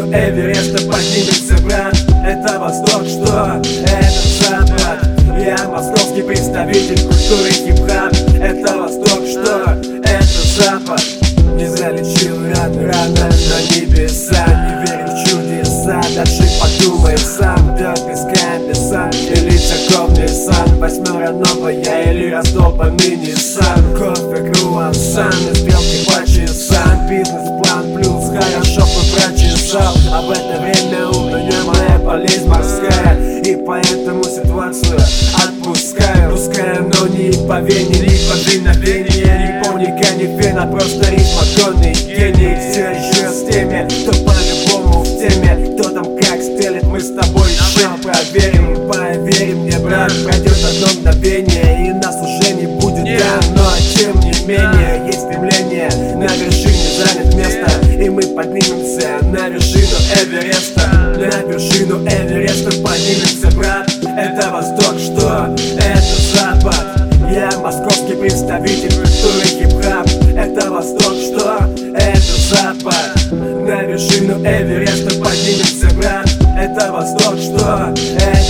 вершину Эвереста поднимемся, брат. Это Восток, что? Это Запад. Я московский представитель культуры хип-хап. Это Восток, что? Это Запад. Не залечил раны на небеса. Не верю в чудеса, дальше подумай сам. До песка песа или церковный сан. Восьмера новая или Ростов ныне сан. Кофе, круассан и стрелки по часам. Бизнес-план плюс хорошо бы прочесал. А в это время у меня моя болезнь морская, и поэтому ситуацию отпускаю. Пускаю, но не по вене, не по вдохновению. Не полника, не фена, просто ритм огонный гений. Все еще с теми, кто по-любому в теме. Кто там как стелит, мы с тобой еще проверим. Поверь мне, брат, пройдет одно мгновение, и нас уже не будет, да. Но тем не менее, есть стремление. На вершине занят место, и мы поднимемся на вершину Эвереста. На вершину Эвереста поднимемся, брат. Это Восток, что? Это Запад. Я московский представитель культуры хип-хап. Это Восток, что? Это Запад. На вершину Эвереста поднимемся, брат. Это Восток, что?